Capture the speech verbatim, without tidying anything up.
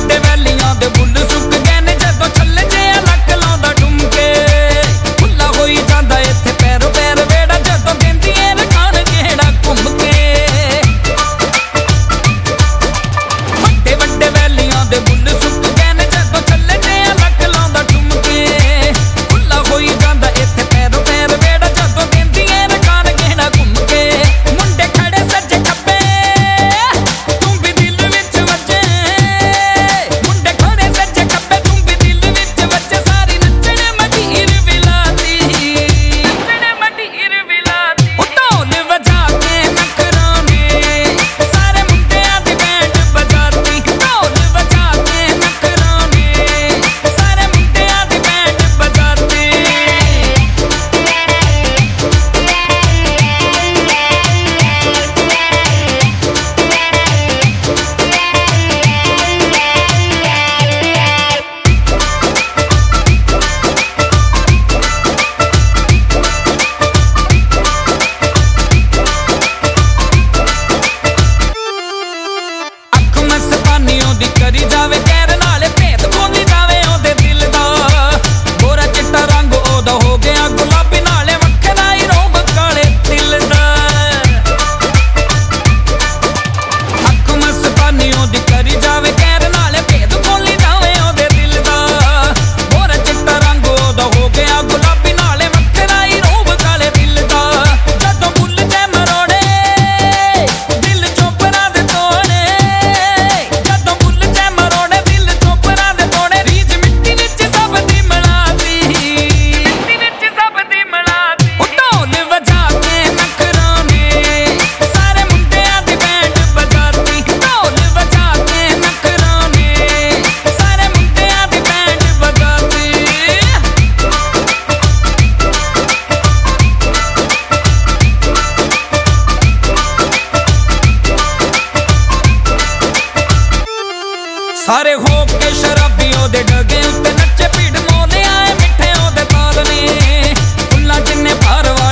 ਵੱਡੇ ਵੈਲੀਆਂ ਦੇ ਬੁੱਲ ਸੁੱਕ ਗਏ ਨੇ ਜਦੋਂ ਛੱਲੇ ਜੇ ਲੱਕ ਲਾਉਂਦਾ ਡੁੰਮਕੇ ਖੁੱਲਾ ਹੋਈ ਜਾਂਦਾ ਇੱਥੇ ਪੈਰੋ ਪੈਰ ਵੇੜਾ ਜਦੋਂ ਕਹਿੰਦੀਆਂ ਨੇ ਖਾਣ ਜਿਹੜਾ ਘੁੰਮ ਕੇ ਵੱਡੇ ਵੱਡੇ ਵੈਲੀਆਂ ਦੇ ਬੁੱਲ ਸੁੱਕ ਗਏ ਨੇ ਜਦੋਂ ਛੱਲੇ ਜੇ ਲੱਕ ਲਾਉਂਦਾ ਡੁੰਮਕੇ ਖੁੱਲਾ ਹੋਈ ਜਾਂਦਾ ਇੱਥੇ ਪੈਰੋ ਪੈਰ ਵੇੜਾ ਜਦੋਂ ਕਹਿੰਦੀਆਂ ਨੇ ਖਾਣ ਜਿਹੜਾ ਘੁੰਮ ਕੇ ਮੁੰਡੇ ਖੜੇ ਸੱਜੇ ਖੱਬੇ ਤੂੰ ਵੀ ਦਿਲ ਵਿੱਚ ਵੱਜੇ ਮੁੰਡੇ ਖੜੇ ਸੱਜੇ ਖੱਬੇ ਤੂੰ ਵੀ ਦਿਲ ਵਿੱਚ ਵੱਜੇ ਸਾਰੀ ਨੱਚਣ ਮਟੀਰ ਵਿਲਾਤੀ ਨੱਚਣ ਮਟੀਰ ਵਿਲਾਤੀ ਉਹ ਢੋਲ ਵਜਾ ਕੇ ਨਖਰਾਉਂਦੇ ਸਾਰੇ ਮੁੰਡਿਆਂ ਦੀ ਬੈਂਡ ਬਜਾਤੀ ਢੋਲ ਵਜਾ ਕੇ ਨਖਰਾਉਂਦੇ ਸਾਰੇ ਮੁੰਡਿਆਂ ਦੀ ਬੈਂਡ ਬਜਾਤੀ ਅੱਖ ਮਸਤਾਨੀ ਉਹਦੀ ਕਰੀ ਜਾਵੇ ਕਹਿਰ ਨਾਲੇ ਭੇਦ ਬੋਲੀ ਜਾਵੇ ਉਹਦੇ ਦਿਲ ਦਾ ਗੋਰਾ ਚਿੱਟਾ ਰੰਗ ਉਹਦਾ ਹੋ ਗਿਆ ਗੁਲਾਬੀ ਨਾਲੇ ਵੱਖਰਾ ਹੀ ਰੋਬ ਕਾਲੇ ਦਿਲ ਦਾ ਅੱਖ ਮਸਤਾਨੀ ਉਹਦੀ ਕਰੀ ਜਾਵੇ ਕਹਿਰ ਨਾਲੇ ਭੇਦ ਬੋਲੀ ਜਾਵੇ ਉਹਦੇ ਦਿਲ ਦਾ ਗੋਰਾ ਚਿੱਟਾ ਰੰਗ ਉਹਦਾ ਹੋ ਗਿਆ ਗੁਲਾਬੀ ਨਾਲੇ ਵੱਖਰਾ ਹੀ ਰੋਬ ਕਾਲੇ ਦਿਲ ਦਾ ਜਦੋਂ ਬੁੱਲ ਜੇ ਮਰੋੜੇ ਦਿਲ ਚੋਪਰਾਂ ਦੇ ਤੋੜੇ ਜਦੋਂ ਬੁੱਲ ਜੇ ਮਰੋੜੇ ਦਿਲ ਚੋਪਰਾਂ ਦੇ ਤੋੜੇ ਰੀਝ ਮਿੱਟੀ ਵਿੱਚ ਸਭ ਦੀ ਮਿਲਾਤੀ ਮਿੱਟੀ ਵਿੱਚ ਸਭ ਦੀ ਮਿਲਾਤੀ ਉਹ ਢੋਲ ਵਜਾ ਕੇ ਨਖਰਾਉਂਦੇ ਸਾਰੇ ਮੁੰਡਿਆਂ ਦੀ ਬੈਂਡ ਬਜਾਤੀ ਢੋਲ ਵਜਾ ਕੇ ਨਖਰਾਉਂਦੇ ਸਾਰੇ ਮੁੰਡਿਆਂ ਦੀ ਬੈਂਡ ਬਜਾਤੀ ਸਾਰੇ ਹੋ ਕੇ ਸ਼ਰਾਬੀ ਉਹਦੇ ਡਗੇ ਉੱਤੇ ਨੱਚੇ ਭੀੜ ਮੋਲੇ ਆਏ ਮਿੱਠੇ ਉਹਦੇ ਤਾਲ ਨੇ ਫੁੱਲਾਂ ਜਿੰਨੇ ਭਾਰ